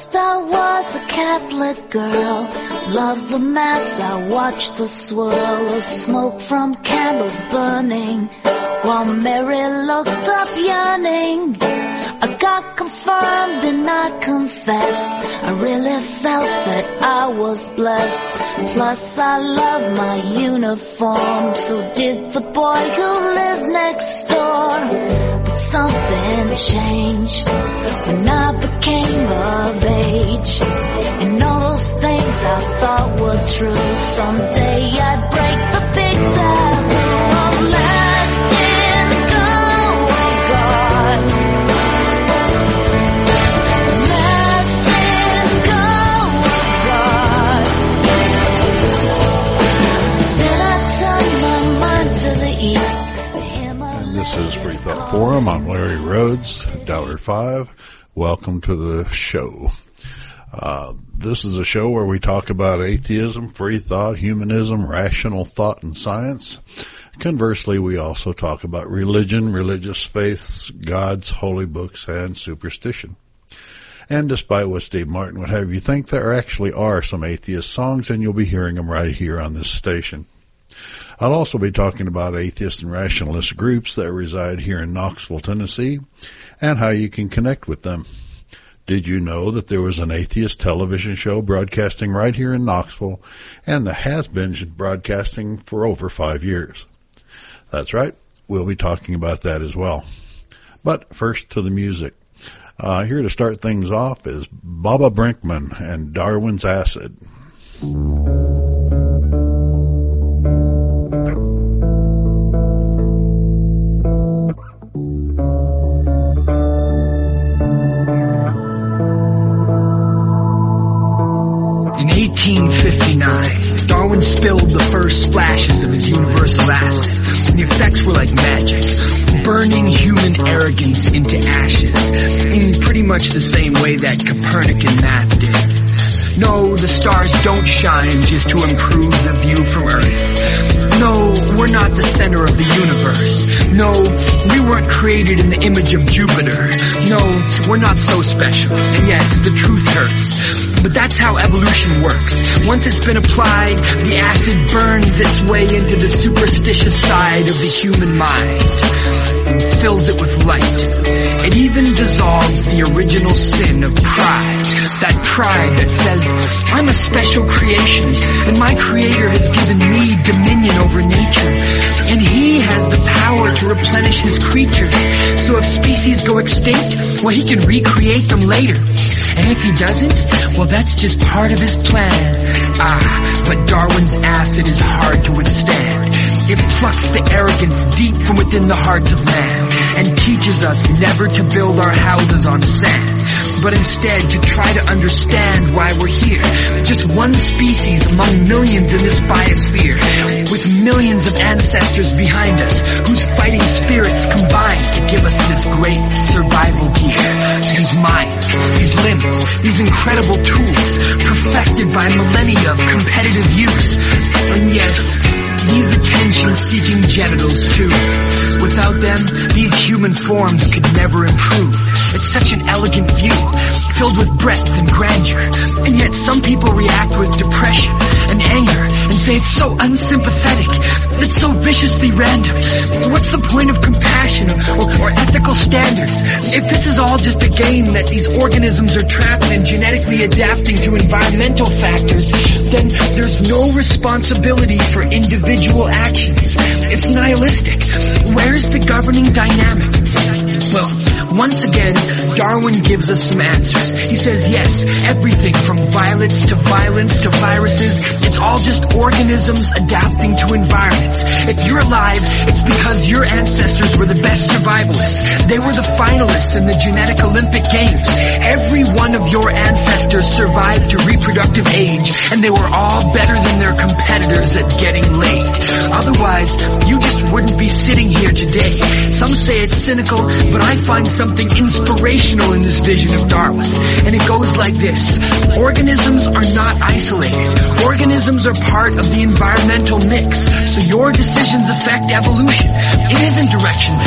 First I was a Catholic girl, loved the Mass, I watched the swirl of smoke from candles burning, while Mary looked up yearning. I got confirmed and I confessed, I really felt that I was blessed. Plus I loved my uniform, so did the boy who lived next door. But something changed when I became of age, and all those things I thought were true, someday I'd break the big taboo of letting go of God. Letting go of God. Then I turned my mind to the east. This is Free Thought Forum. I'm Larry Rhodes, Dollar 5. Welcome to the show. This is a show where we talk about atheism, free thought, humanism, rational thought, and science. Conversely, we also talk about religion, religious faiths, gods, holy books, and superstition. And despite what Steve Martin would have you think, there actually are some atheist songs, and you'll be hearing them right here on this station. I'll also be talking about atheist and rationalist groups that reside here in Knoxville, Tennessee, and how you can connect with them. Did you know that there was an atheist television show broadcasting right here in Knoxville, and that has been broadcasting for over 5 years? That's right. We'll be talking about that as well. But first to the music. Here to start things off is Baba Brinkman and Darwin's Acid. In 1859, Darwin spilled the first splashes of his universal acid, and the effects were like magic, burning human arrogance into ashes, in pretty much the same way that Copernican math did. No, the stars don't shine just to improve the view from Earth. No, we're not the center of the universe. No, we weren't created in the image of Jupiter. No, we're not so special. And yes, the truth hurts. But that's how evolution works. Once it's been applied, the acid burns its way into the superstitious side of the human mind and fills it with light. It even dissolves the original sin of pride. That pride that says, I'm a special creation, and my Creator has given me dominion over nature, and He has the power to replenish His creatures. So if species go extinct, well, He can recreate them later. And if He doesn't, well, that's just part of His plan. But Darwin's acid is hard to withstand. It plucks the arrogance deep from within the hearts of man and teaches us never to build our houses on sand, but instead to try to understand why we're here. Just one species among millions in this biosphere, with millions of ancestors behind us, whose fighting spirits combine to give us this great survival gear. These minds, these limbs, these incredible tools, perfected by millennia of competitive use. And yes, these attention-seeking genitals too. Without them, these human forms could never improve. It's such an elegant view, filled with breadth and grandeur. And yet some people react with depression and anger and say it's so unsympathetic, it's so viciously random. What's the point of compassion or ethical standards if this is all just a game that these organisms are trapped in, genetically adapting to environmental factors? Then there's no responsibility for individual actions. It's nihilistic. Where's the governing dynamic? Well, once again, Darwin gives us some answers. He says, yes, everything from violets to violence to viruses, it's all just organisms adapting to environments. If you're alive, it's because your ancestors were the best survivalists. They were the finalists in the genetic Olympic Games. Every one of your ancestors survived to reproductive age, and they were all better than their competitors at getting laid. Otherwise, you just wouldn't be sitting here today. Some say it's cynical, but I find something inspirational in this vision of Darwin's. And it goes like this. Organisms are not isolated. Organisms are part of the environmental mix. So your decisions affect evolution. It isn't directionless.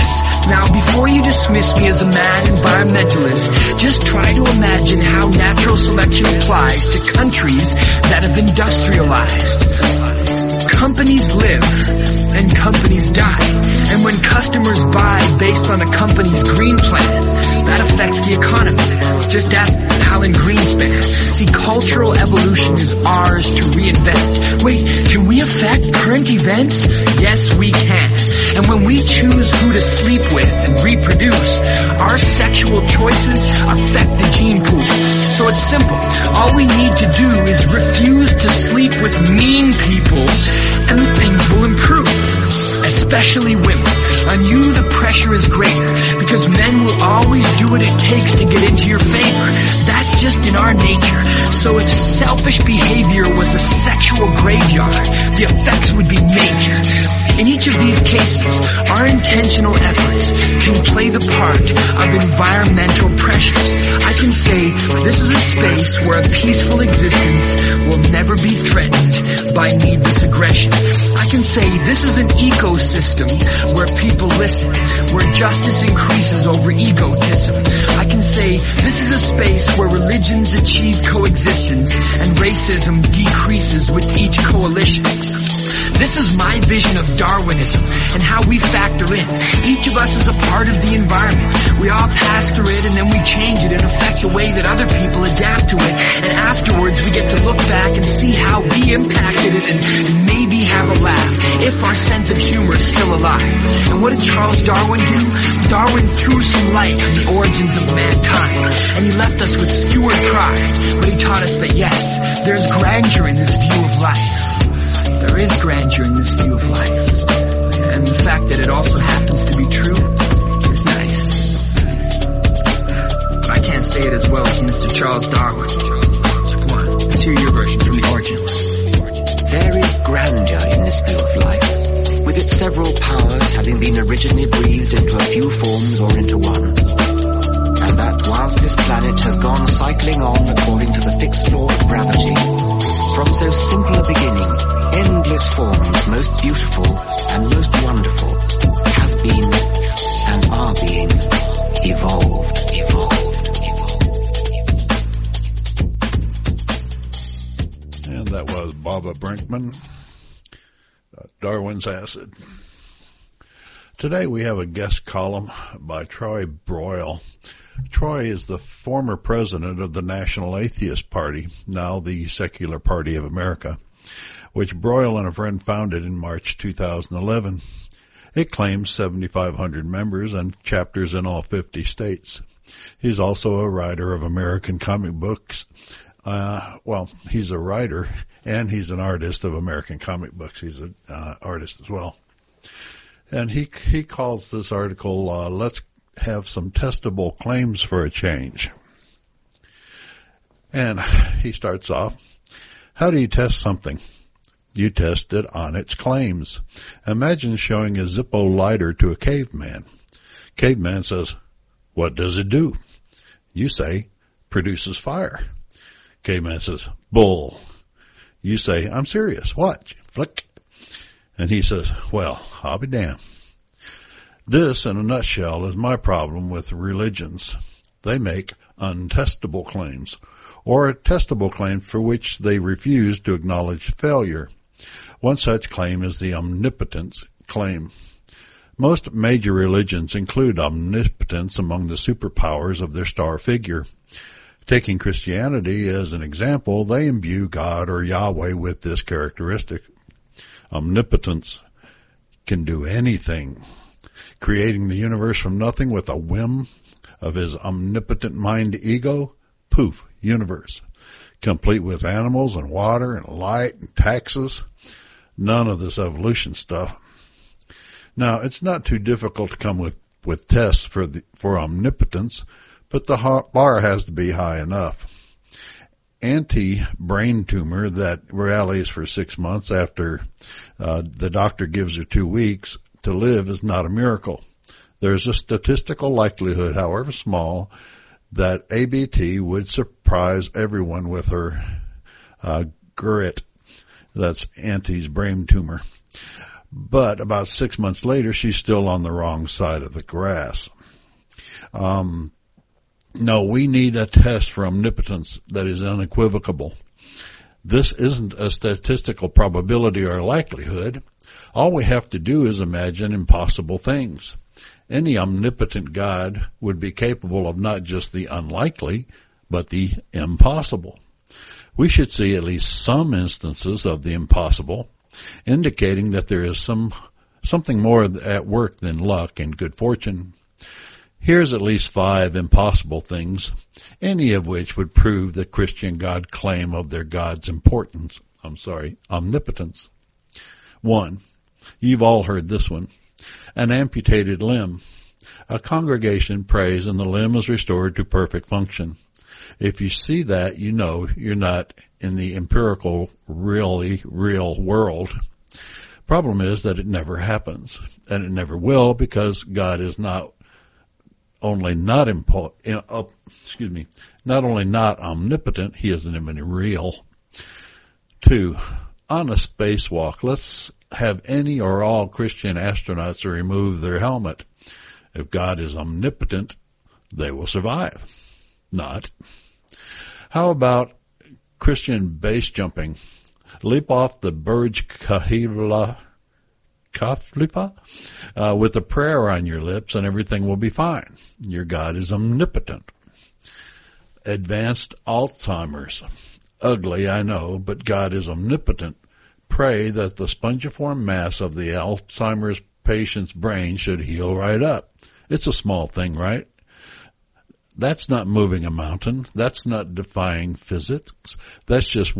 Now, before you dismiss me as a mad environmentalist, just try to imagine how natural selection applies to countries that have industrialized. Companies live and companies die. And when customers buy based on a company's green plan, that affects the economy. Just ask Alan Greenspan. See, cultural evolution is ours to reinvent. Wait, can we affect current events? Yes, we can. And when we choose who to sleep with and reproduce, our sexual choices affect the gene pool. So it's simple. All we need to do is refuse to sleep with mean people and things will improve. Especially women. On you the pressure is greater because men will always do what it takes to get into your favor. That's just in our nature. So if selfish behavior was a sexual graveyard, the effects would be major. In each of these cases, our intentional efforts can play the part of environmental pressures. I can say this is a space where a peaceful existence will never be threatened by needless aggression. I can say this is an ecosystem where people listen, where justice increases over egotism. I can say this is a space where religions achieve coexistence and racism decreases with each coalition. This is my vision of Darwinism and how we factor in. Each of us is a part of the environment. We all pass through it and then we change it and affect the way that other people adapt to it. And afterwards we get to look back and see how we impacted it and maybe have a laugh if our sense of humor is still alive. And what did Charles Darwin do? Darwin threw some light on the origins of mankind and he left us with skewered pride. But he taught us that yes, there's grandeur in this view of life. There is grandeur in this view of life. And the fact that it also happens to be true is nice. But I can't say it as well as Mr. Charles Darwin. So come on, let's hear your version from the origin. There is grandeur in this view of life, with its several powers having been originally breathed into a few forms or into one. And that whilst this planet has gone cycling on according to the fixed law of gravity, from so simple a beginning, endless forms, most beautiful and most wonderful, have been and are being evolved. And that was Baba Brinkman, Darwin's Acid. Today we have a guest column by Troy Broyle. Troy is the former president of the National Atheist Party, now the Secular Party of America, which Broyle and a friend founded in March 2011. It claims 7,500 members and chapters in all 50 states. He's also a writer of American comic books. He's a writer and he's an artist of American comic books. He's an artist as well. And he calls this article, Let's Have Some Testable Claims for a Change. And he starts off, how do you test something? You test it on its claims. Imagine showing a Zippo lighter to a caveman. Caveman says, what does it do? You say, produces fire. Caveman says, bull. You say, I'm serious. Watch. Flick. And he says, well, I'll be damned. This, in a nutshell, is my problem with religions. They make untestable claims, or testable claims for which they refuse to acknowledge failure. One such claim is the omnipotence claim. Most major religions include omnipotence among the superpowers of their star figure. Taking Christianity as an example, they imbue God or Yahweh with this characteristic. Omnipotence can do anything, creating the universe from nothing with a whim of his omnipotent mind ego. Poof, universe, complete with animals and water and light and taxes. None of this evolution stuff. Now, it's not too difficult to come with tests for omnipotence, but the bar has to be high enough. Brain tumor that rallies for 6 months after the doctor gives her 2 weeks to live is not a miracle. There's a statistical likelihood, however small, that ABT would surprise everyone with her grit. That's Auntie's brain tumor. But about 6 months later, she's still on the wrong side of the grass. No, we need a test for omnipotence that is unequivocal. This isn't a statistical probability or likelihood. All we have to do is imagine impossible things. Any omnipotent God would be capable of not just the unlikely, but the impossible. We should see at least some instances of the impossible, indicating that there is something more at work than luck and good fortune. Here's at least 5 impossible things, any of which would prove the Christian God claim of their God's omnipotence. 1. You've all heard this one. An amputated limb. A congregation prays and the limb is restored to perfect function. If you see that, you know you're not in the empirical, really real world. Problem is that it never happens, and it never will, because God is not only not omnipotent, he isn't even real. 2. On a spacewalk, let's have any or all Christian astronauts remove their helmet. If God is omnipotent, they will survive. Not. How about Christian base jumping? Leap off the Burj Khalifa with a prayer on your lips and everything will be fine. Your God is omnipotent. Advanced Alzheimer's. Ugly, I know, but God is omnipotent. Pray that the spongiform mass of the Alzheimer's patient's brain should heal right up. It's a small thing, right? That's not moving a mountain. That's not defying physics. That's just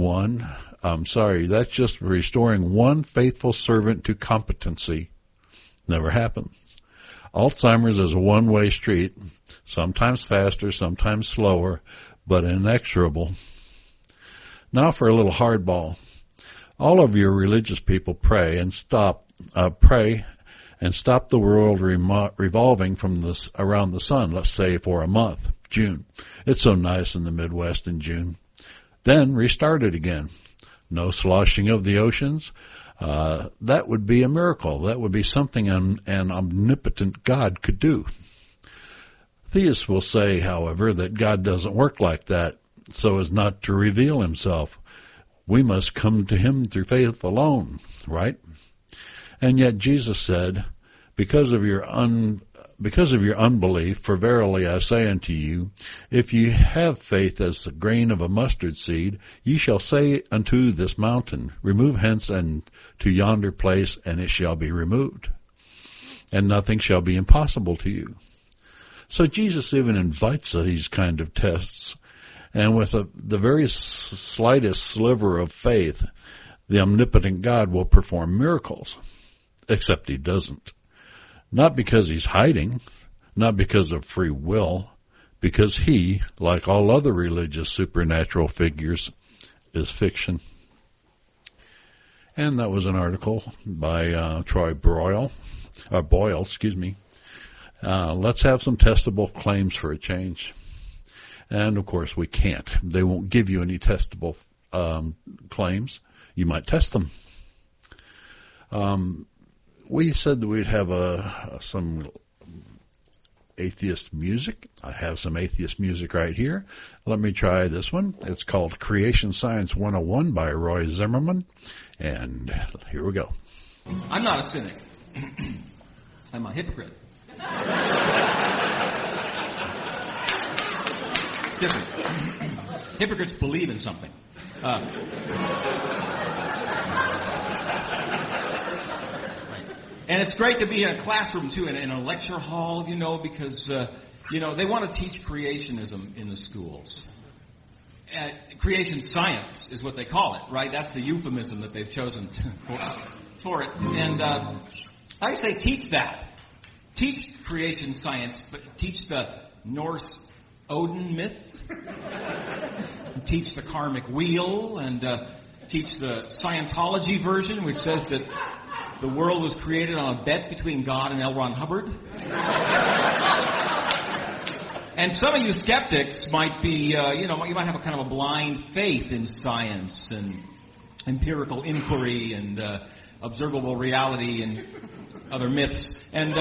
restoring one faithful servant to competency. Never happens. Alzheimer's is a one-way street, sometimes faster, sometimes slower, but inexorable. Now for a little hardball. All of your religious people pray and stop the world revolving around the sun, let's say for a month, June. It's so nice in the Midwest in June. Then restart it again. No sloshing of the oceans. That would be a miracle. That would be something an omnipotent God could do. Theists will say, however, that God doesn't work like that, so as not to reveal himself. We must come to him through faith alone, right? And yet Jesus said, because of your unbelief, for verily I say unto you, if you have faith as the grain of a mustard seed, ye shall say unto this mountain, remove hence and to yonder place, and it shall be removed. And nothing shall be impossible to you. So Jesus even invites these kind of tests. And with the very slightest sliver of faith, the omnipotent God will perform miracles. Except he doesn't. Not because he's hiding, not because of free will, because he, like all other religious supernatural figures, is fiction. And that was an article by Troy Boyle. Let's have some testable claims for a change. And, of course, we can't. They won't give you any testable claims. You might test them. We said that we'd have some atheist music. I have some atheist music right here. Let me try this one. It's called Creation Science 101 by Roy Zimmerman. And here we go. I'm not a cynic. I'm a hypocrite. Different. Hypocrites believe in something. And it's great to be in a classroom, too, in a lecture hall, because, they want to teach creationism in the schools. Creation science is what they call it, right? That's the euphemism that they've chosen for it. And I say teach that. Teach creation science, but teach the Norse Odin myth. Teach the karmic wheel, and teach the Scientology version, which says that the world was created on a bet between God and L. Ron Hubbard. And some of you skeptics might be, you might have a kind of a blind faith in science and empirical inquiry and observable reality and other myths. And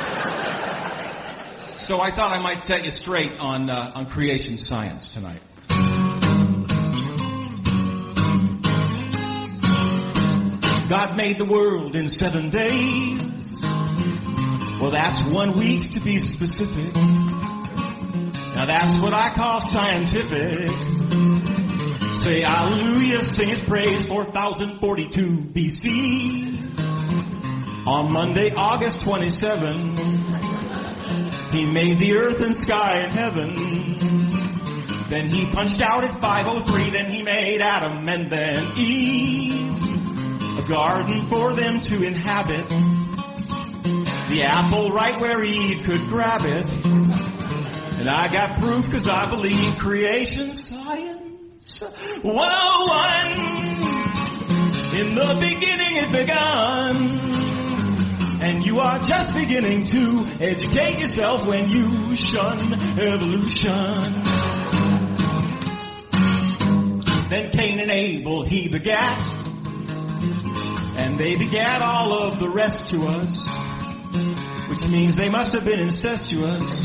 so I thought I might set you straight on creation science tonight. God made the world in 7 days. Well, that's 1 week to be specific. Now that's what I call scientific. Say hallelujah, sing his praise, 4042 BC. On Monday, August 27, he made the earth and sky and heaven. Then he punched out at 5:03, then he made Adam and then Eve. A garden for them to inhabit. The apple right where Eve could grab it. And I got proof because I believe creation science 101. In the beginning it begun. And you are just beginning to educate yourself when you shun evolution. Then Cain and Abel he begat. And they begat all of the rest to us. Which means they must have been incestuous.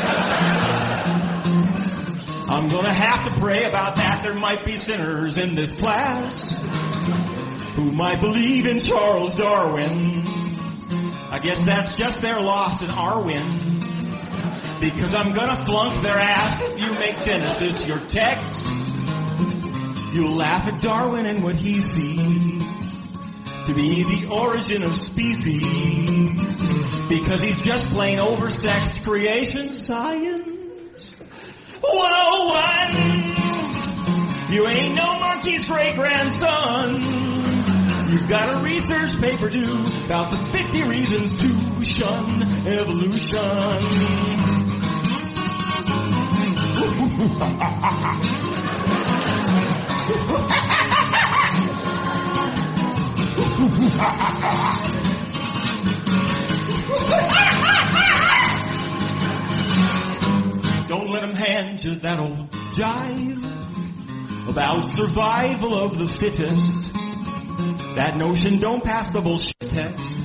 I'm gonna have to pray about that. There might be sinners in this class who might believe in Charles Darwin. I guess that's just their loss in our win. Because I'm gonna flunk their ass if you make Genesis your text. You'll laugh at Darwin and what he sees to be the origin of species. Because he's just plain oversexed creation science 101. You ain't no monkey's great-grandson. You've got a research paper due about the 50 reasons to shun evolution. Don't let them hand you that old jive about survival of the fittest. That notion don't pass the bullshit test.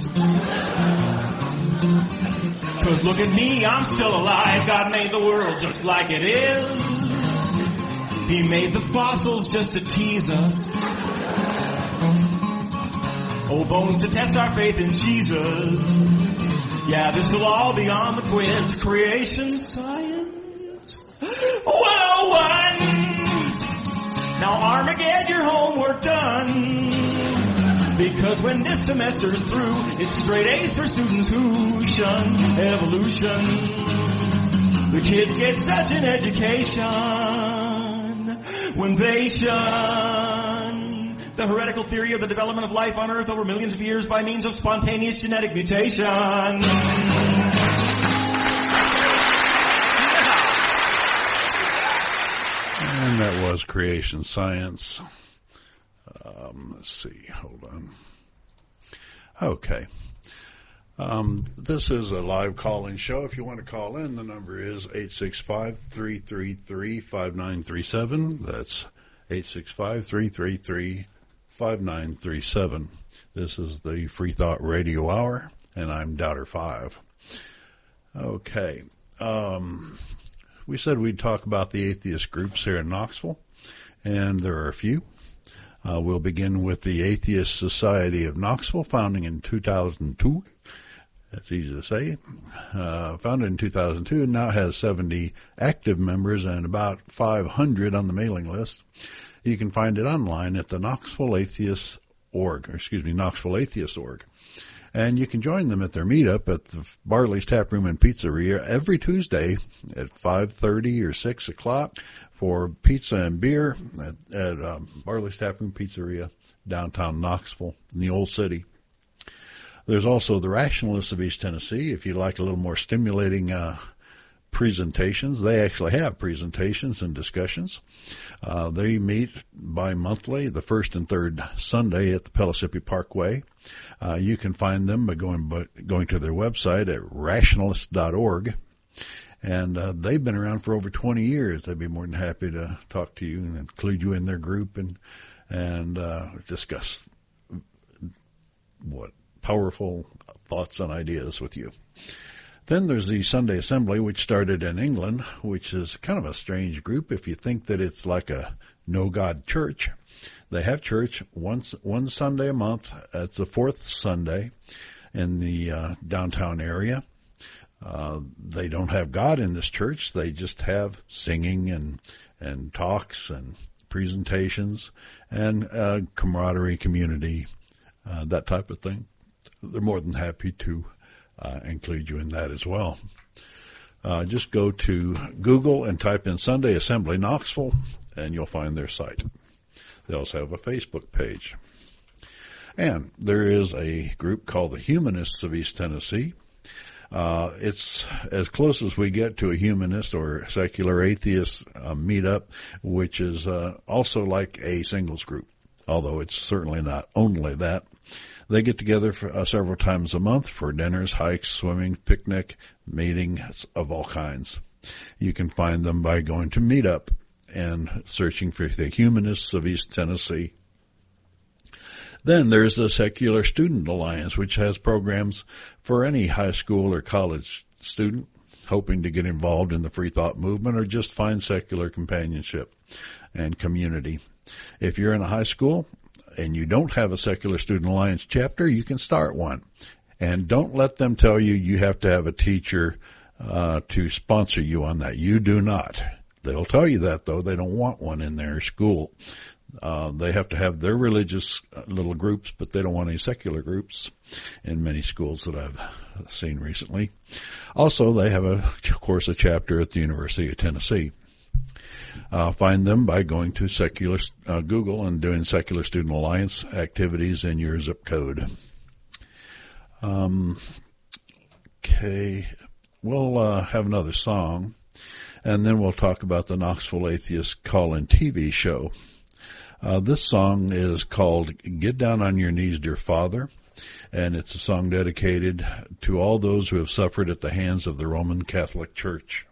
Cause look at me, I'm still alive. God made the world just like it is. He made the fossils just to tease us. Old bones to test our faith in Jesus. Yeah, this will all be on the quiz. Creation science 101. Now Armageddon, your homework done. Because when this semester's through, it's straight A's for students who shun evolution. The kids get such an education when they shun the heretical theory of the development of life on Earth over millions of years by means of spontaneous genetic mutation. And that was creation science. Let's see, hold on. Okay. This is a live call-in show. If you want to call in, the number is 865-333-5937. That's 865-333-5937. This is the Free Thought Radio Hour, and I'm Doubter5. Okay. We said we'd talk about the atheist groups here in Knoxville, and there are a few. We'll begin with the Atheist Society of Knoxville, founding in 2002. That's easy to say. Founded in 2002 and now has 70 active members and about 500 on the mailing list. You can find it online at the Knoxville Atheist Org. And you can join them at their meetup at the Barley's Tap Room and Pizzeria every Tuesday at 5:30 or 6 o'clock for pizza and beer at Barley's Tap Room Pizzeria, downtown Knoxville in the Old City. There's also the Rationalists of East Tennessee. If you like a little more stimulating presentations, they actually have presentations and discussions. They meet bi-monthly, the first and third Sunday at the Pellissippi Parkway. You can find them by going to their website at rationalist.org. And they've been around for over 20 years. They'd be more than happy to talk to you and include you in their group and discuss powerful thoughts and ideas with you. Then there's the Sunday Assembly, which started in England, which is kind of a strange group if you think that it's like a no-God church. They have church one Sunday a month. It's the fourth Sunday in the downtown area. They don't have God in this church. They just have singing and talks and presentations and camaraderie, community, that type of thing. They're more than happy to include you in that as well. Just go to Google and type in Sunday Assembly Knoxville, and you'll find their site. They also have a Facebook page. And there is a group called the Humanists of East Tennessee. It's as close as we get to a humanist or secular atheist meetup, which is also like a singles group, although it's certainly not only that. They get together for, several times a month for dinners, hikes, swimming, picnic, meetings of all kinds. You can find them by going to Meetup and searching for the Humanists of East Tennessee. Then there's the Secular Student Alliance, which has programs for any high school or college student hoping to get involved in the free thought movement or just find secular companionship and community. If you're in a high school and you don't have a Secular Student Alliance chapter, you can start one. And don't let them tell you you have to have a teacher to sponsor you on that. You do not. They'll tell you that, though. They don't want one in their school. They have to have their religious little groups, but they don't want any secular groups in many schools that I've seen recently. Also, they have, of course, a chapter at the University of Tennessee. Find them by going to secular Google and doing Secular Student Alliance activities in your zip code. Okay, we'll have another song, and then we'll talk about the Knoxville Atheist call-in TV show. This song is called Get Down on Your Knees, Dear Father, and it's a song dedicated to all those who have suffered at the hands of the Roman Catholic Church.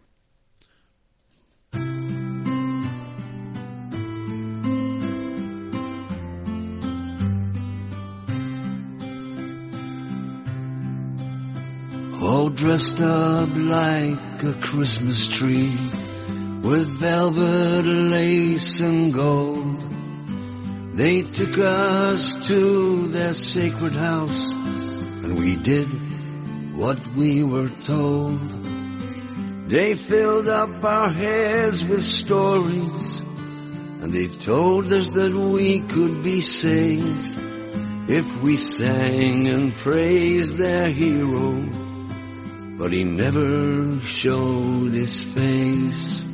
All dressed up like a Christmas tree with velvet, lace, and gold. They took us to their sacred house, and we did what we were told. They filled up our heads with stories, and they told us that we could be saved if we sang and praised their hero, but he never showed his face.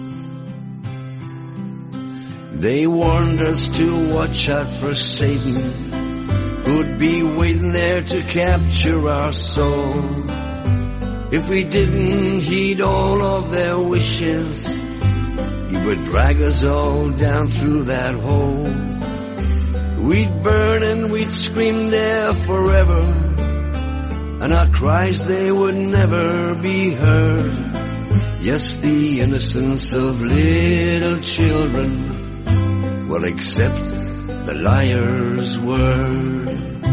They warned us to watch out for Satan, who'd be waiting there to capture our soul. If we didn't heed all of their wishes, he would drag us all down through that hole. We'd burn and we'd scream there forever, and our cries, they would never be heard. Yes, the innocence of little children will accept the liar's word.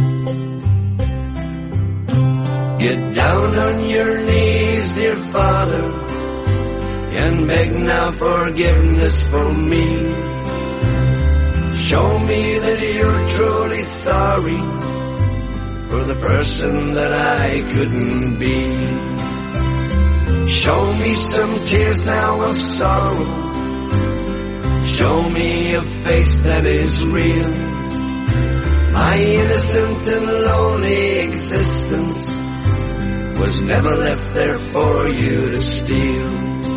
Get down on your knees, dear Father, and beg now forgiveness for me. Show me that you're truly sorry for the person that I couldn't be. Show me some tears now of sorrow. Show me a face that is real. My innocent and lonely existence was never left there for you to steal.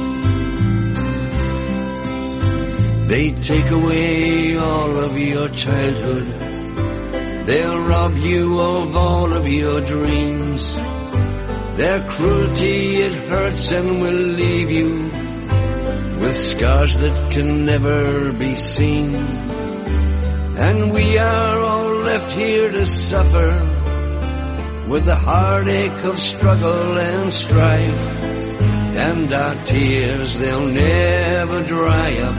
They take away all of your childhood. They'll rob you of all of your dreams. Their cruelty, it hurts and will leave you with scars that can never be seen. And we are all left here to suffer with the heartache of struggle and strife. And our tears, they'll never dry up.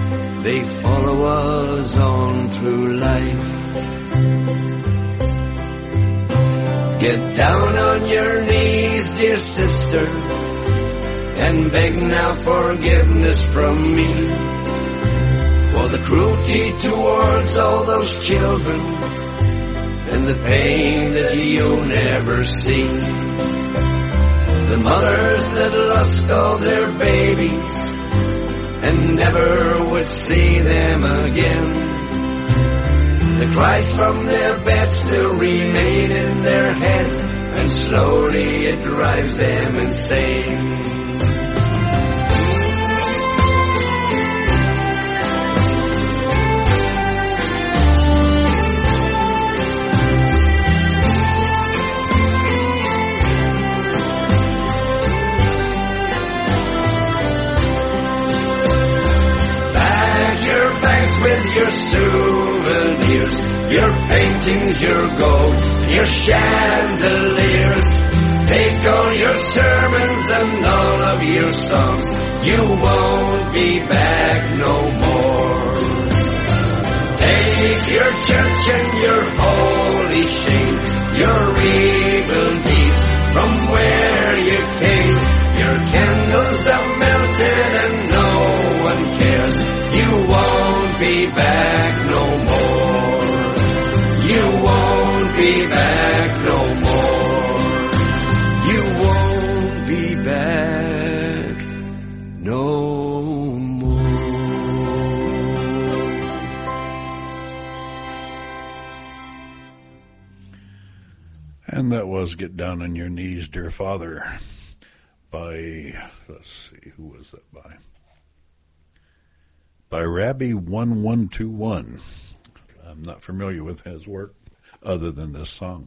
They follow us on through life. Get down on your knees, dear sister, and beg now forgiveness from me for the cruelty towards all those children and the pain that you'll never see. The mothers that lost all their babies and never would see them again. The cries from their beds still remain in their heads, and slowly it drives them insane. With your souvenirs, your paintings, your gold, your chandeliers. Take all your sermons and all of your songs. You won't be back no more. Take your church and your holy shame, your evil deeds from where you came. Your candles have melted and no one cares. You won't be back no more. You won't be back no more. You won't be back no more. And that was Get Down on Your Knees, Dear Father, by, let's see, who was that by? By Rabbi 1121. I'm not familiar with his work other than this song.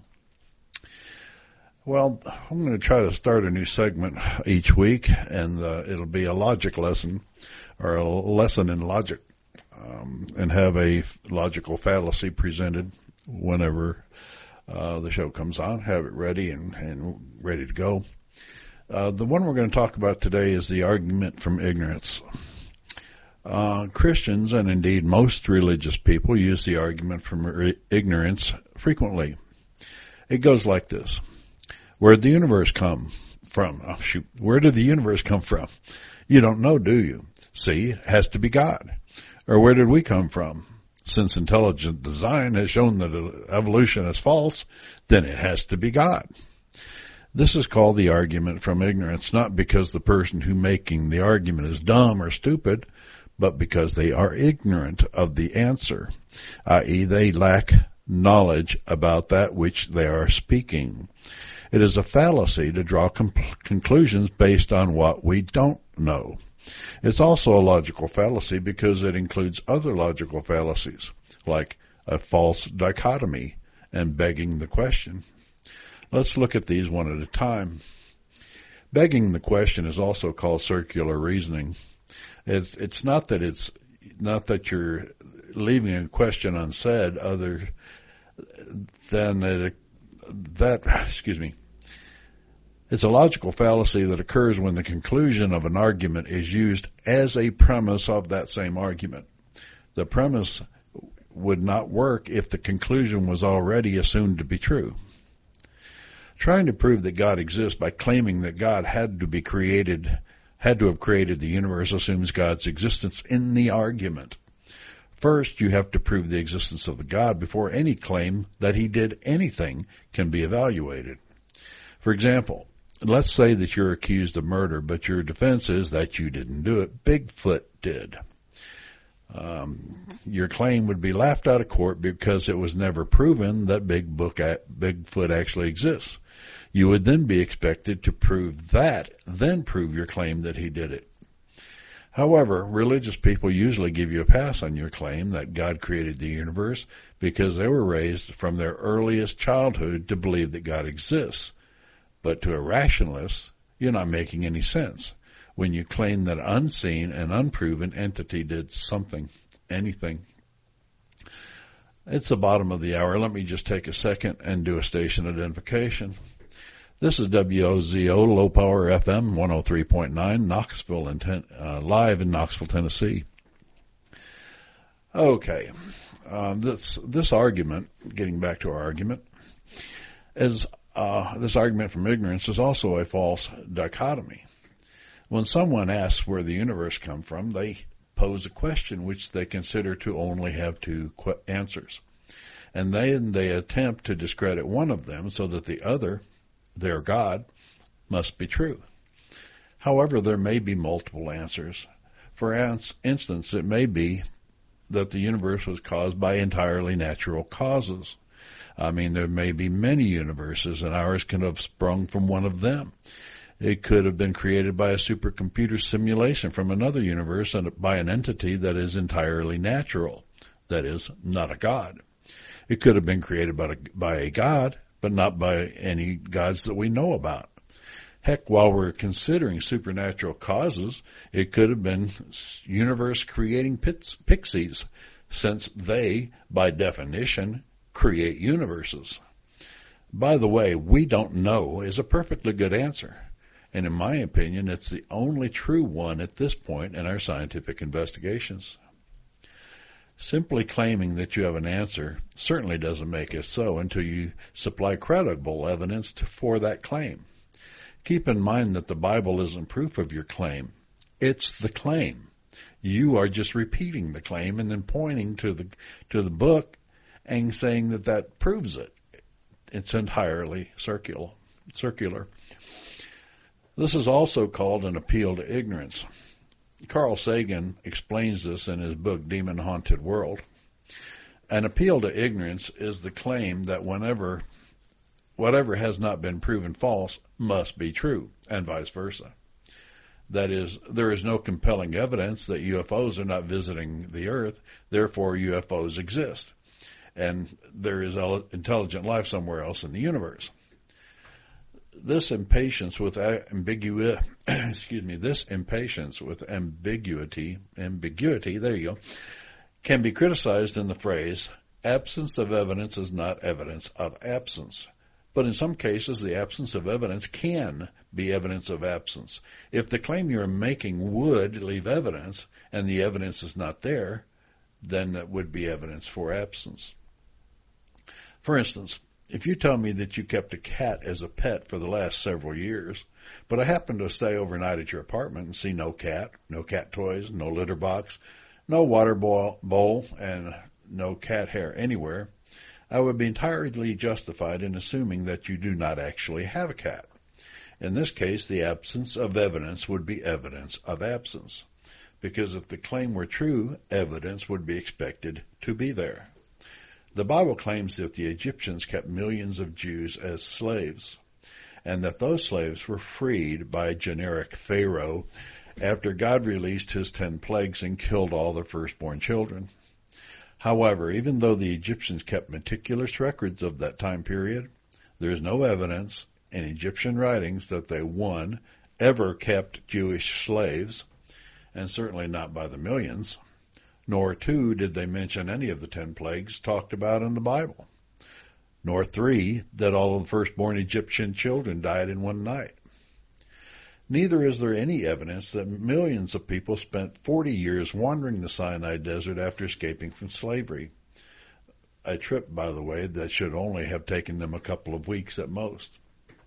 Well, I'm going to try to start a new segment each week, and it'll be a logic lesson, or a lesson in logic, and have a logical fallacy presented whenever the show comes on. Have it ready and ready to go. The one we're going to talk about today is the argument from ignorance. Christians, and indeed most religious people, use the argument from ignorance frequently. It goes like this. Where did the universe come from? Oh, shoot. Where did the universe come from? You don't know, do you? See, it has to be God. Or where did we come from? Since intelligent design has shown that evolution is false, then it has to be God. This is called the argument from ignorance, not because the person who making the argument is dumb or stupid, but because they are ignorant of the answer, i.e. they lack knowledge about that which they are speaking. It is a fallacy to draw conclusions based on what we don't know. It's also a logical fallacy because it includes other logical fallacies, like a false dichotomy and begging the question. Let's look at these one at a time. Begging the question is also called circular reasoning. It's not that you're leaving a question unsaid other than It's a logical fallacy that occurs when the conclusion of an argument is used as a premise of that same argument. The premise would not work if the conclusion was already assumed to be true. Trying to prove that God exists by claiming that God had to have created the universe assumes God's existence in the argument. First, you have to prove the existence of the God before any claim that he did anything can be evaluated. For example, let's say that you're accused of murder, but your defense is that you didn't do it. Bigfoot did. Your claim would be laughed out of court because it was never proven that Bigfoot actually exists. You would then be expected to prove that, then prove your claim that he did it. However, religious people usually give you a pass on your claim that God created the universe because they were raised from their earliest childhood to believe that God exists. But to a rationalist, you're not making any sense when you claim that an unseen and unproven entity did something, anything. It's the bottom of the hour. Let me just take a second and do a station identification. This is WOZO Low Power FM 103.9 Knoxville, live in Knoxville, Tennessee. Okay, this argument, getting back to our argument, is this argument from ignorance is also a false dichotomy. When someone asks where the universe comes from, they pose a question which they consider to only have two answers. And then they attempt to discredit one of them so that the other, their God, must be true. However, there may be multiple answers. For instance, it may be that the universe was caused by entirely natural causes. I mean, there may be many universes, and ours could have sprung from one of them. It could have been created by a supercomputer simulation from another universe and by an entity that is entirely natural, that is, not a god. It could have been created by a god, but not by any gods that we know about. Heck, while we're considering supernatural causes, it could have been universe-creating pixies, since they, by definition, create universes. By the way, we don't know is a perfectly good answer. And in my opinion, it's the only true one at this point in our scientific investigations. Simply claiming that you have an answer certainly doesn't make it so until you supply credible evidence for that claim. Keep in mind that the Bible isn't proof of your claim. It's the claim. You are just repeating the claim and then pointing to the book and saying that proves it. It's entirely circular. This is also called an appeal to ignorance. Carl Sagan explains this in his book, Demon Haunted World. An appeal to ignorance is the claim that whatever has not been proven false must be true, and vice versa. That is, there is no compelling evidence that UFOs are not visiting the Earth, therefore UFOs exist, and there is intelligent life somewhere else in the universe. This impatience with ambiguity, there you go, can be criticized in the phrase, absence of evidence is not evidence of absence. But in some cases, the absence of evidence can be evidence of absence. If the claim you're making would leave evidence, and the evidence is not there, then that would be evidence for absence. For instance, if you tell me that you kept a cat as a pet for the last several years, but I happen to stay overnight at your apartment and see no cat toys, no litter box, no water bowl, and no cat hair anywhere, I would be entirely justified in assuming that you do not actually have a cat. In this case, the absence of evidence would be evidence of absence, because if the claim were true, evidence would be expected to be there. The Bible claims that the Egyptians kept millions of Jews as slaves, and that those slaves were freed by a generic Pharaoh after God released his 10 plagues and killed all their firstborn children. However, even though the Egyptians kept meticulous records of that time period, there is no evidence in Egyptian writings that they, one, ever kept Jewish slaves, and certainly not by the millions, nor, two, did they mention any of the 10 plagues talked about in the Bible, nor, three, that all of the firstborn Egyptian children died in one night. Neither is there any evidence that millions of people spent 40 years wandering the Sinai Desert after escaping from slavery, a trip, by the way, that should only have taken them a couple of weeks at most.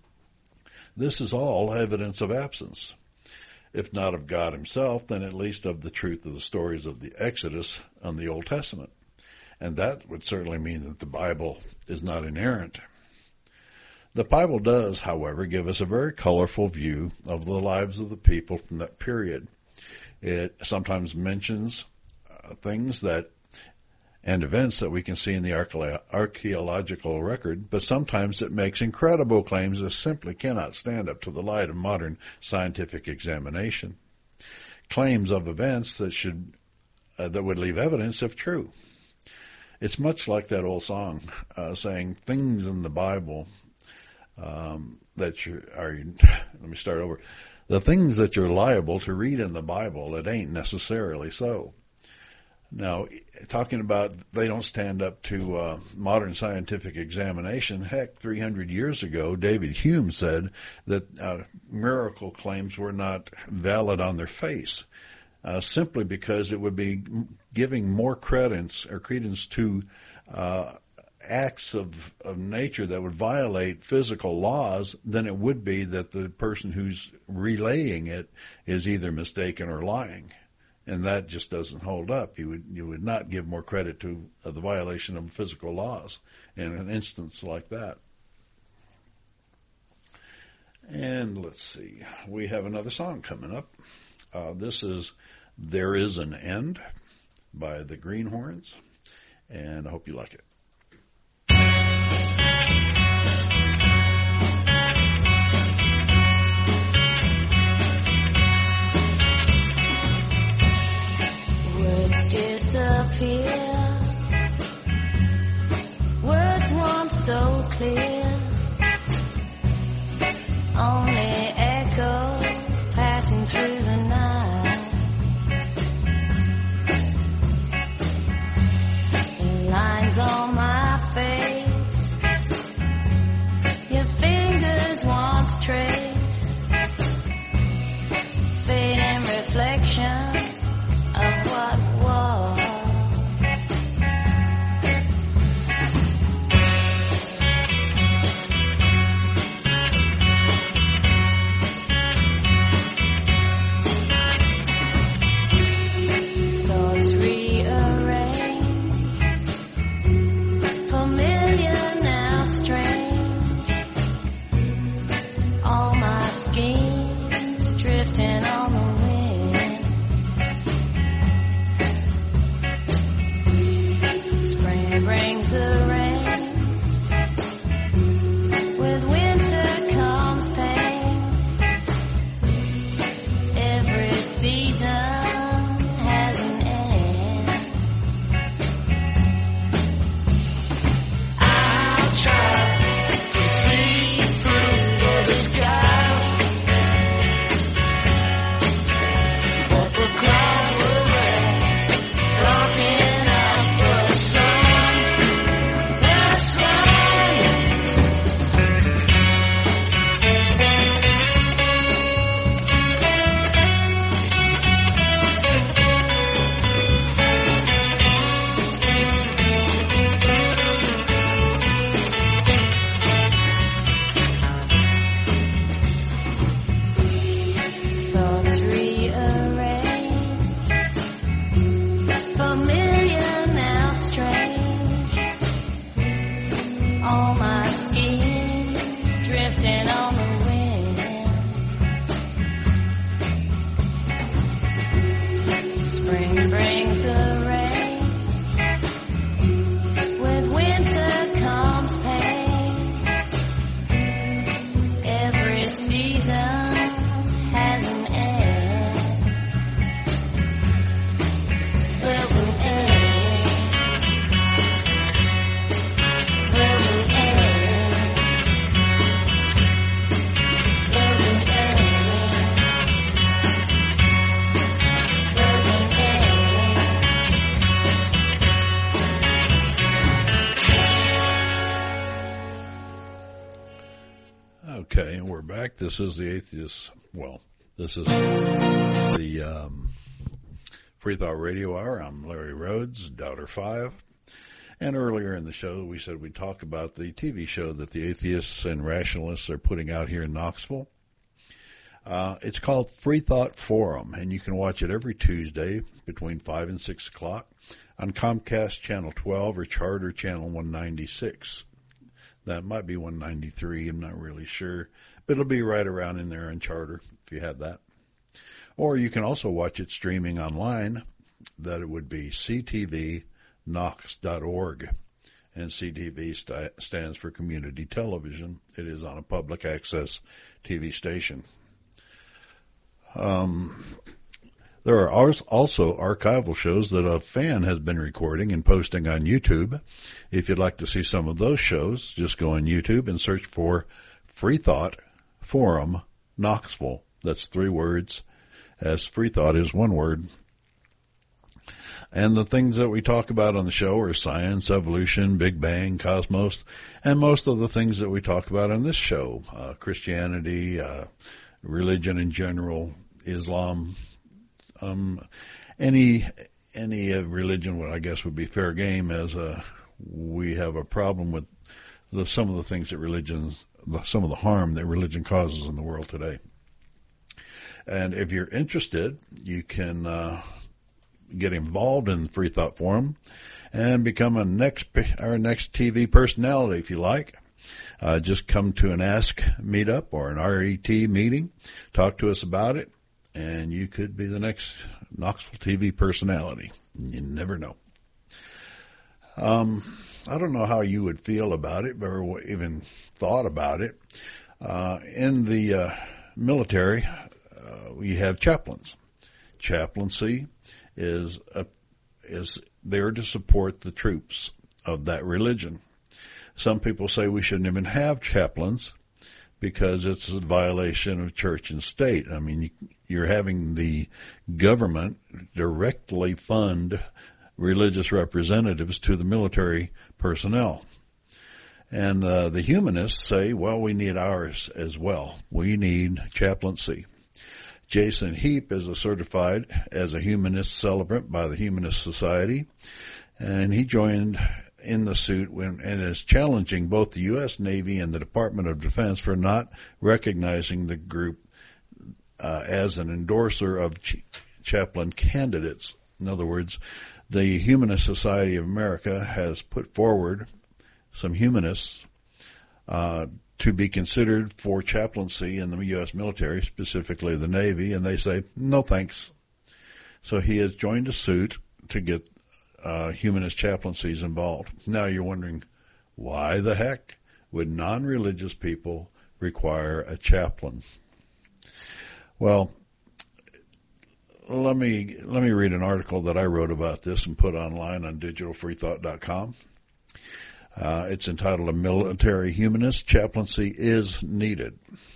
This is all evidence of absence. If not of God himself, then at least of the truth of the stories of the Exodus on the Old Testament. And that would certainly mean that the Bible is not inerrant. The Bible does, however, give us a very colorful view of the lives of the people from that period. It sometimes mentions things and events that we can see in the archaeological record, but sometimes it makes incredible claims that simply cannot stand up to the light of modern scientific examination. Claims of events that would leave evidence if true. It's much like that old song saying things in the Bible let me start over. The things that you're liable to read in the Bible, it ain't necessarily so. Now, talking about they don't stand up to modern scientific examination, heck, 300 years ago, David Hume said that miracle claims were not valid on their face, simply because it would be giving more credence to acts of nature that would violate physical laws, then it would be that the person who's relaying it is either mistaken or lying. And that just doesn't hold up. You would not give more credit to the violation of physical laws in an instance like that. And let's see, we have another song coming up. This is There Is an End by the Greenhorns, and I hope you like it. Words disappear, words once so clear, only echoes passing through the night. Lines on my face, your fingers once traced, fading reflection of what was. Thoughts rearrange, familiar now strange, all my schemes drifting on the wind. Spring brings the rain, with winter comes pain. Every season has an end. I'll try to see through the disguise, but the clouds were red, blocking out the sun. The sun. Thoughts rearrange, familiar now strange, all my schemes drifting on the wind. Spring brings the rain, with winter comes pain. Every season has an end. There's an end. There's an end. There's an end. There's an end. Okay, and we're back. This is the Atheist. Well, this is the Free Thought Radio Hour. I'm Larry Rhodes, Doubter 5. And earlier in the show, we said we'd talk about the TV show that the atheists and rationalists are putting out here in Knoxville. It's called Free Thought Forum, and you can watch it every Tuesday between 5 and 6 o'clock on Comcast Channel 12 or Charter Channel 196. That might be 193, I'm not really sure, but it'll be right around in there on Charter if you have that. Or you can also watch it streaming online. That it would be ctvknox.org, and CTV stands for Community Television. It is on a public access TV station. There are also archival shows that a fan has been recording and posting on YouTube. If you'd like to see some of those shows, just go on YouTube and search for Free Thought Forum Knoxville. That's 3 words, as Free Thought is 1 word. And the things that we talk about on the show are science, evolution, Big Bang, cosmos, and most of the things that we talk about on this show, Christianity, religion in general, Islam, any religion would, I guess, would be fair game as we have a problem with some of the things that some of the harm that religion causes in the world today. And if you're interested, you can get involved in the Free Thought Forum and become our next TV personality if you like. Just come to an Ask meetup or an RET meeting, talk to us about it, and you could be the next Knoxville TV personality. You never know. I don't know how you would feel about it or even thought about it. In the military, we have chaplains. Chaplaincy is there to support the troops of that religion. Some people say we shouldn't even have chaplains because it's a violation of church and state. I mean, you're having the government directly fund religious representatives to the military personnel. And the humanists say, well, we need ours as well. We need chaplaincy. Jason Heap is certified as a humanist celebrant by the Humanist Society, and he joined in the suit and is challenging both the U.S. Navy and the Department of Defense for not recognizing the group as an endorser of chaplain candidates. In other words, the Humanist Society of America has put forward some humanists to be considered for chaplaincy in the U.S. military, specifically the Navy, and they say, no thanks. So he has joined a suit to get humanist chaplaincies involved. Now you're wondering, why the heck would non-religious people require a chaplain? Well, let me read an article that I wrote about this and put online on digitalfreethought.com. It's entitled "A Military Humanist Chaplaincy is Needed."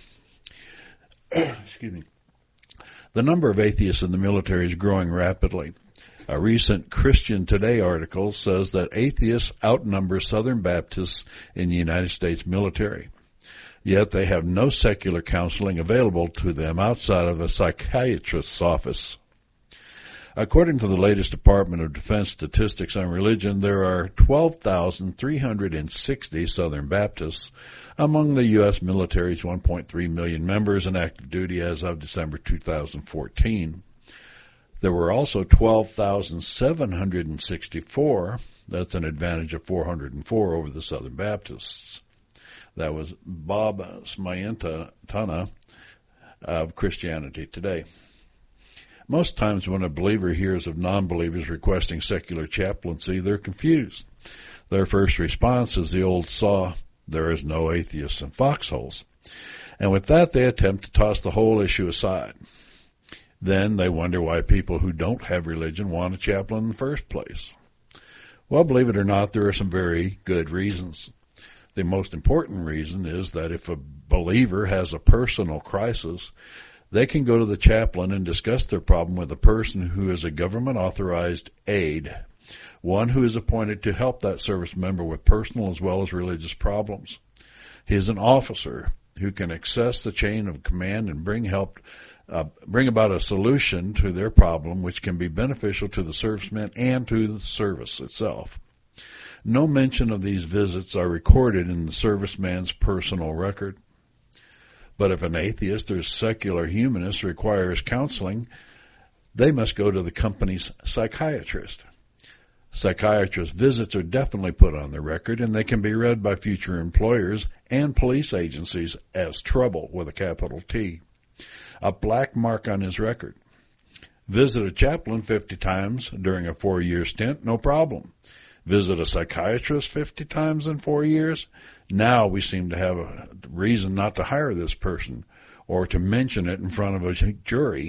Excuse me. The number of atheists in the military is growing rapidly. A recent Christian Today article says that atheists outnumber Southern Baptists in the United States military. Yet they have no secular counseling available to them outside of a psychiatrist's office. According to the latest Department of Defense statistics on religion, there are 12,360 Southern Baptists among the U.S. military's 1.3 million members in active duty as of December 2014. There were also 12,764. That's an advantage of 404 over the Southern Baptists. That was Bob Smayantana of Christianity Today. Most times when a believer hears of non-believers requesting secular chaplaincy, they're confused. Their first response is the old saw, there is no atheists in foxholes. And with that, they attempt to toss the whole issue aside. Then they wonder why people who don't have religion want a chaplain in the first place. Well, believe it or not, there are some very good reasons. The most important reason is that if a believer has a personal crisis, they can go to the chaplain and discuss their problem with a person who is a government-authorized aide, one who is appointed to help that service member with personal as well as religious problems. He is an officer who can access the chain of command and bring about a solution to their problem, which can be beneficial to the serviceman and to the service itself. No mention of these visits are recorded in the serviceman's personal record. But if an atheist or secular humanist requires counseling, they must go to the company's psychiatrist. Psychiatrist visits are definitely put on the record, and they can be read by future employers and police agencies as trouble with a capital T. A black mark on his record. Visit a chaplain 50 times during a 4-year stint, no problem. Visit a psychiatrist 50 times in 4 years? Now we seem to have a reason not to hire this person or to mention it in front of a jury.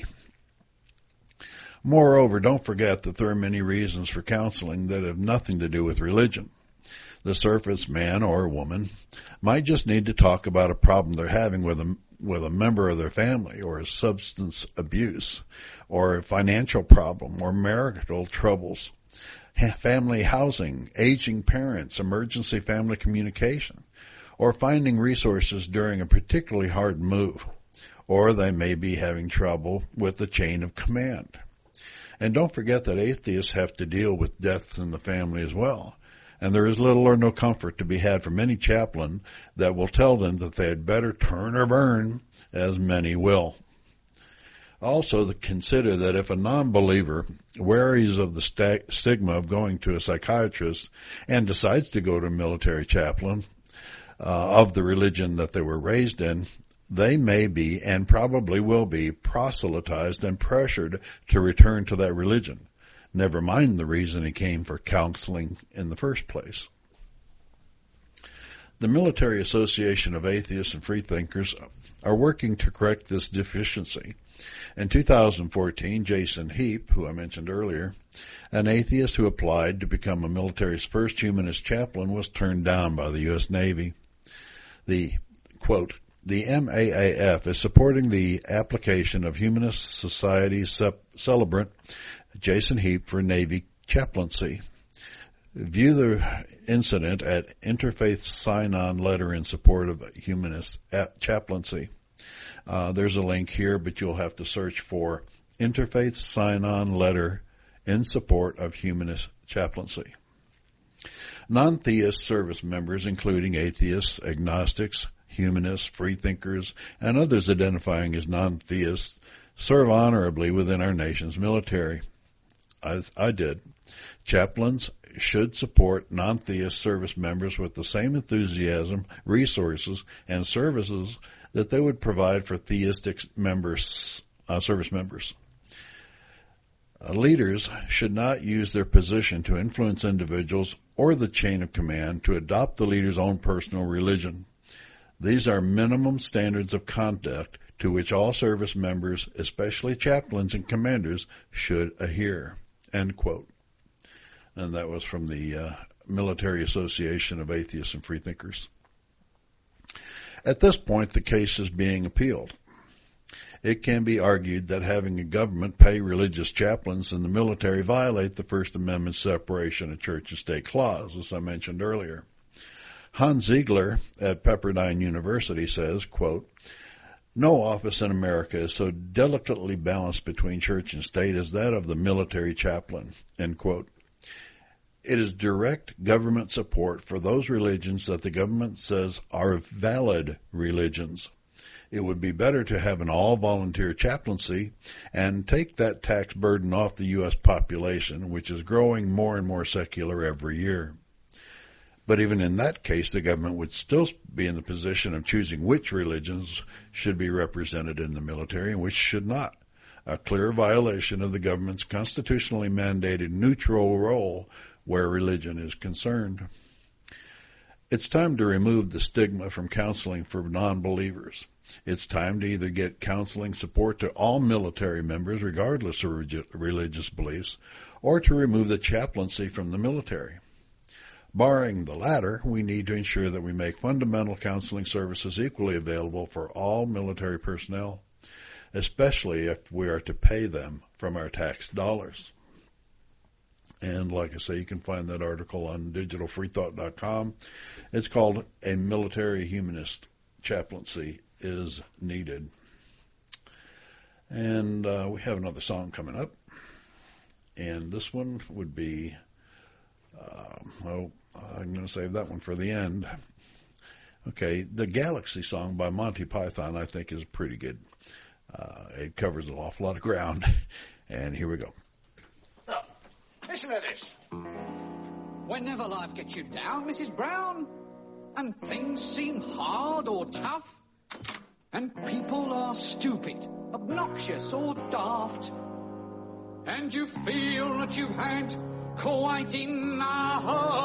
Moreover, don't forget that there are many reasons for counseling that have nothing to do with religion. The surface man or woman might just need to talk about a problem they're having with a member of their family, or substance abuse, or a financial problem, or marital troubles, family housing, aging parents, emergency family communication, or finding resources during a particularly hard move, or they may be having trouble with the chain of command. And don't forget that atheists have to deal with death in the family as well. and there is little or no comfort to be had from any chaplain that will tell them that they had better turn or burn, as many will. Also, consider that if a non-believer wearies of the stigma of going to a psychiatrist and decides to go to a military chaplain of the religion that they were raised in, they may be and probably will be proselytized and pressured to return to that religion. Never mind the reason he came for counseling in the first place. The Military Association of Atheists and Freethinkers are working to correct this deficiency. In 2014, Jason Heap, who I mentioned earlier, an atheist who applied to become a military's first humanist chaplain, was turned down by the U.S. Navy. The, quote, "The MAAF is supporting the application of Humanist Society celebrant Jason Heap for Navy chaplaincy. View the incident at Interfaith Sign-On Letter in support of Humanist chaplaincy." There's a link here, but you'll have to search for Interfaith Sign-On Letter in support of Humanist chaplaincy. Non-theist service members, including atheists, agnostics, humanists, freethinkers, and others identifying as non-theists, serve honorably within our nation's military. I did. Chaplains should support non-theist service members with the same enthusiasm, resources, and services that they would provide for theistic service members. Leaders should not use their position to influence individuals or the chain of command to adopt the leader's own personal religion. These are minimum standards of conduct to which all service members, especially chaplains and commanders, should adhere. End quote. And that was from the Military Association of Atheists and Freethinkers. At this point, the case is being appealed. It can be argued that having a government pay religious chaplains in the military violate the First Amendment separation of church and state clause, as I mentioned earlier. Hans Ziegler at Pepperdine University says, quote, "No office in America is so delicately balanced between church and state as that of the military chaplain," end quote. It is direct government support for those religions that the government says are valid religions. It would be better to have an all-volunteer chaplaincy and take that tax burden off the U.S. population, which is growing more and more secular every year. But even in that case, the government would still be in the position of choosing which religions should be represented in the military and which should not, a clear violation of the government's constitutionally mandated neutral role where religion is concerned. It's time to remove the stigma from counseling for non-believers. It's time to either get counseling support to all military members, regardless of religious beliefs, or to remove the chaplaincy from the military. Barring the latter, we need to ensure that we make fundamental counseling services equally available for all military personnel, especially if we are to pay them from our tax dollars. And like I say, you can find that article on digitalfreethought.com. It's called "A Military Humanist Chaplaincy is Needed." And we have another song coming up. And this one would be, I'm going to save that one for the end. Okay, the Galaxy song by Monty Python I think is pretty good. It covers an awful lot of ground. And here we go. Listen to this. Whenever life gets you down, Mrs. Brown, and things seem hard or tough, and people are stupid, obnoxious or daft, and you feel that you've had quite enough,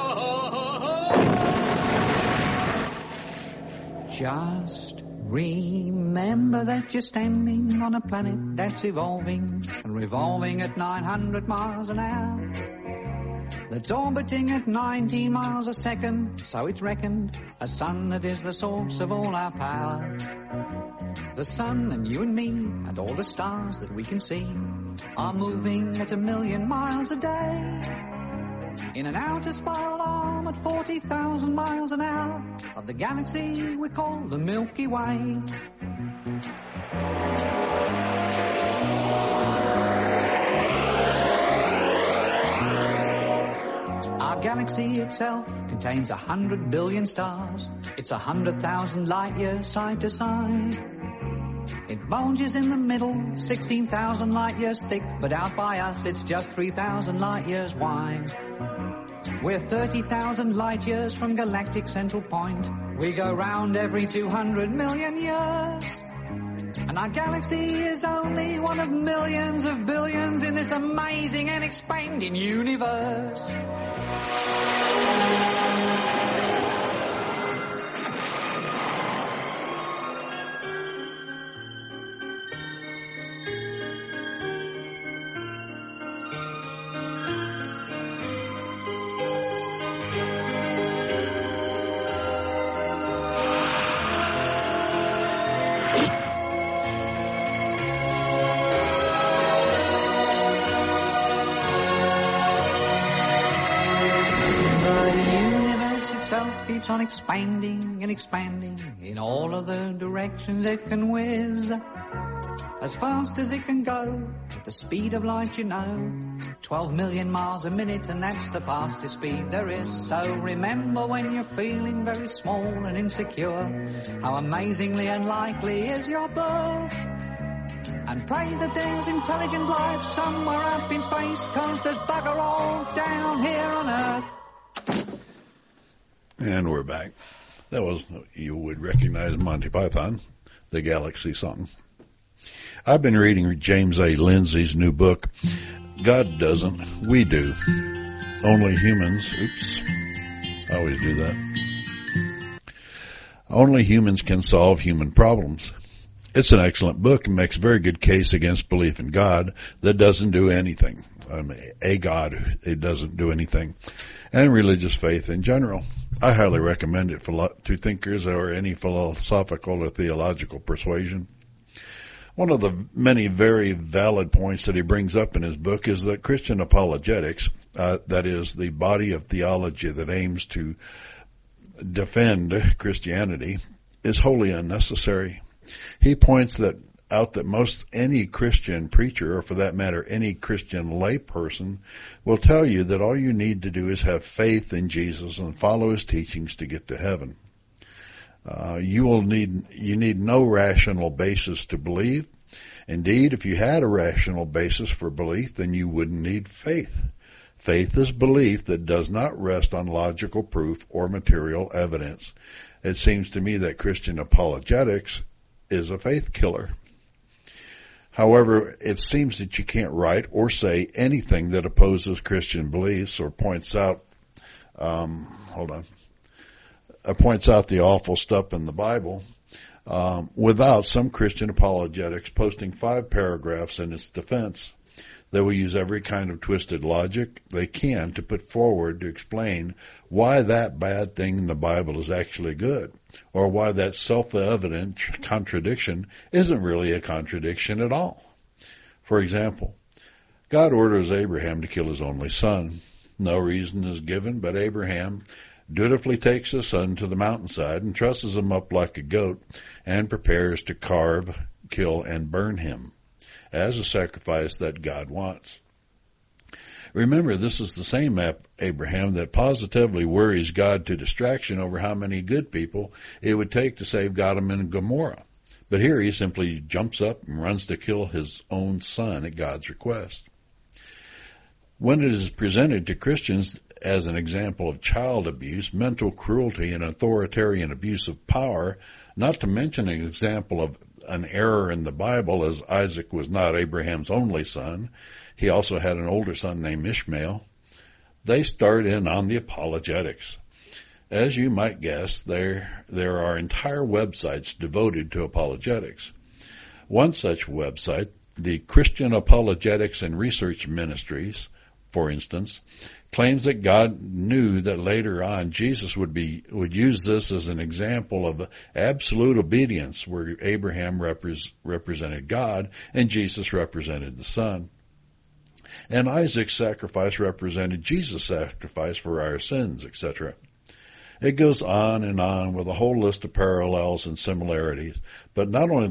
just remember that you're standing on a planet that's evolving and revolving at 900 miles an hour, that's orbiting at 19 miles a second, so it's reckoned a sun that is the source of all our power. The sun and you and me and all the stars that we can see are moving at 1,000,000 miles a day in an outer spiral arm at 40,000 miles an hour of the galaxy we call the Milky Way. Our galaxy itself contains 100 billion stars. It's 100,000 light years side to side. It bulges in the middle, 16,000 light years thick, but out by us it's just 3,000 light years wide. We're 30,000 light years from galactic central point. We go round every 200 million years. And our galaxy is only one of millions of billions in this amazing and expanding universe. Keeps on expanding and expanding in all of the directions it can whiz. As fast as it can go, at the speed of light, 12 million miles a minute, and that's the fastest speed there is. So remember when you're feeling very small and insecure, how amazingly unlikely is your birth. And pray that there's intelligent life somewhere up in space, 'cause there's bugger all down here on Earth. And we're back. That was, you would recognize Monty Python, the Galaxy song. I've been reading James A. Lindsay's new book, God Doesn't, We Do. Only Humans, I always do that. Only humans can solve human problems. It's an excellent book and makes a very good case against belief in God that doesn't do anything. A God that doesn't do anything. And religious faith in general. I highly recommend it to thinkers or any philosophical or theological persuasion. One of the many very valid points that he brings up in his book is that Christian apologetics, that is, the body of theology that aims to defend Christianity, is wholly unnecessary. He points out that most any Christian preacher, or for that matter, any Christian layperson, will tell you that all you need to do is have faith in Jesus and follow his teachings to get to heaven. You need no rational basis to believe. Indeed, if you had a rational basis for belief, then you wouldn't need faith. Faith is belief that does not rest on logical proof or material evidence. It seems to me that Christian apologetics is a faith killer. However, it seems that you can't write or say anything that opposes Christian beliefs or points out the awful stuff in the Bible, without some Christian apologetics posting 5 paragraphs in its defense. They will use every kind of twisted logic they can to put forward to explain why that bad thing in the Bible is actually good, or why that self-evident contradiction isn't really a contradiction at all. For example, God orders Abraham to kill his only son. No reason is given, but Abraham dutifully takes his son to the mountainside and trusses him up like a goat and prepares to carve, kill, and burn him as a sacrifice that God wants. Remember, this is the same Abraham that positively worries God to distraction over how many good people it would take to save Sodom and Gomorrah. But here he simply jumps up and runs to kill his own son at God's request. When it is presented to Christians as an example of child abuse, mental cruelty, and authoritarian abuse of power, not to mention an example of an error in the Bible, as Isaac was not Abraham's only son, he also had an older son named Ishmael, they start in on the apologetics. As you might guess, there are entire websites devoted to apologetics. One such website, the Christian Apologetics and Research Ministries, for instance, claims that God knew that later on Jesus would use this as an example of absolute obedience, where Abraham represented God and Jesus represented the Son. And Isaac's sacrifice represented Jesus' sacrifice for our sins, etc. It goes on and on with a whole list of parallels and similarities, but not only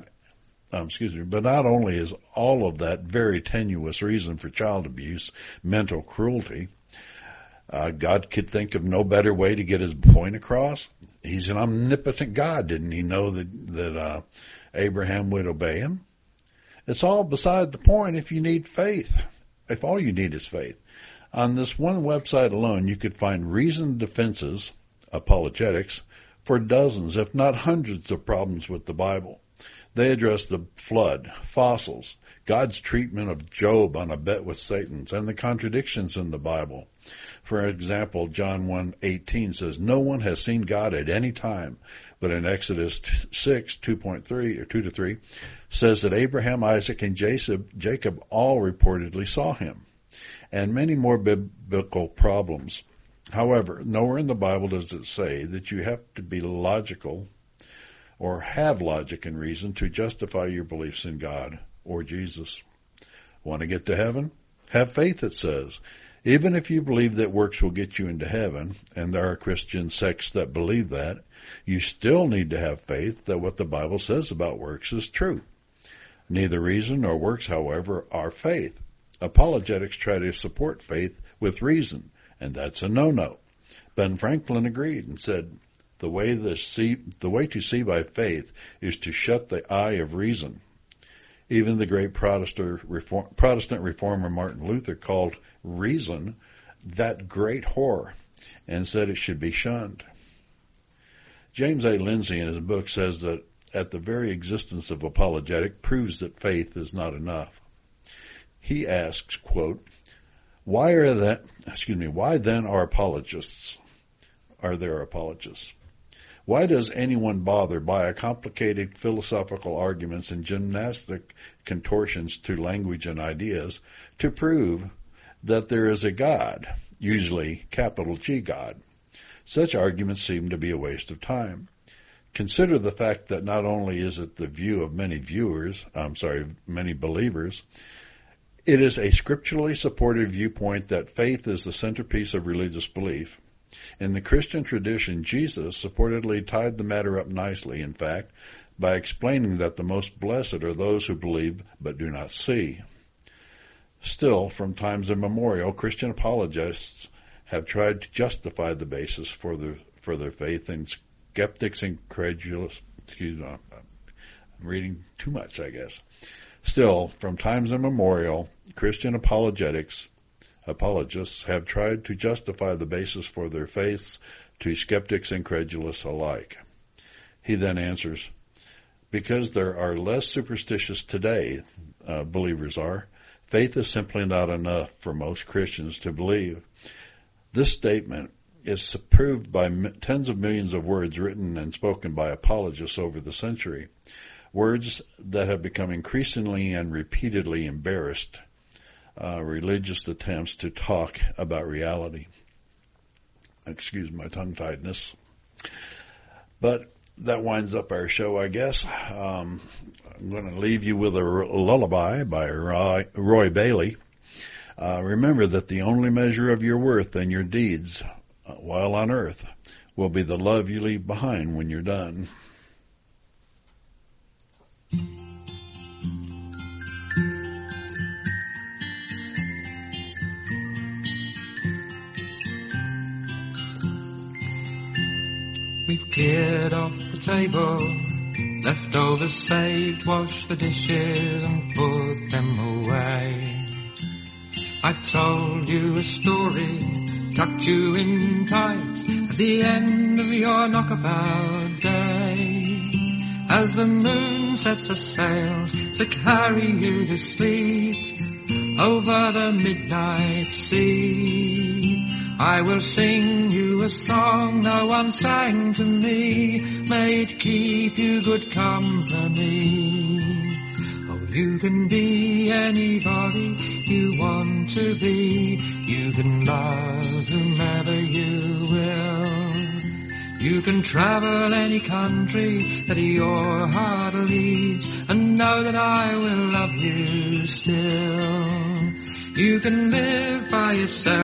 is all of that very tenuous reason for child abuse, mental cruelty, God could think of no better way to get his point across. He's an omnipotent God. Didn't he know that Abraham would obey him? It's all beside the point if you need faith, if all you need is faith. On this one website alone, you could find reasoned defenses, apologetics, for dozens, if not hundreds, of problems with the Bible. They address the flood, fossils, God's treatment of Job on a bet with Satan's, and the contradictions in the Bible. For example, John 1:18 says, "No one has seen God at any time," but in Exodus 6, 2.3 or 2-3, says that Abraham, Isaac, and Jacob all reportedly saw him, and many more biblical problems. However, nowhere in the Bible does it say that you have to be logical or have logic and reason to justify your beliefs in God or Jesus. Want to get to heaven? Have faith, it says. Even if you believe that works will get you into heaven, and there are Christian sects that believe that, you still need to have faith that what the Bible says about works is true. Neither reason nor works, however, are faith. Apologetics try to support faith with reason, and that's a no-no. Ben Franklin agreed and said, the way to see by faith is to shut the eye of reason. Even the great Protestant reformer Martin Luther called reason that great whore and said it should be shunned. James A. Lindsay in his book says that at the very existence of apologetic proves that faith is not enough. He asks, quote, why then are apologists? Are there apologists? Why does anyone bother by a complicated philosophical arguments and gymnastic contortions to language and ideas to prove that there is a God, usually capital G God? Such arguments seem to be a waste of time. Consider the fact that not only is it the view of many believers, it is a scripturally supported viewpoint that faith is the centerpiece of religious belief. In the Christian tradition, Jesus supportedly tied the matter up nicely, in fact, by explaining that the most blessed are those who believe but do not see. Still, from times immemorial, Christian apologists have tried to justify the basis for their faith, and skeptics and credulous, I'm reading too much, I guess. Still, from times immemorial, Christian apologists have tried to justify the basis for their faiths to skeptics and credulous alike. He then answers, because there are less superstitious today, believers are, faith is simply not enough for most Christians to believe. This statement is proved by tens of millions of words written and spoken by apologists over the century, words that have become increasingly and repeatedly embarrassed religious attempts to talk about reality. Excuse my tongue-tiedness. But that winds up our show, I guess. I'm going to leave you with a lullaby by Roy Bailey. Remember that the only measure of your worth and your deeds while on earth will be the love you leave behind when you're done. We've cleared off the table, leftovers saved, washed the dishes and put them away. I told you a story, tucked you in tight at the end of your knockabout day. As the moon sets her sails to carry you to sleep over the midnight sea, I will sing you a song no one sang to me. May it keep you good company. Oh, you can be anybody you want to be. You can love whomever you will. You can travel any country that your heart leads, and know that I will love you still. You can live by yourself.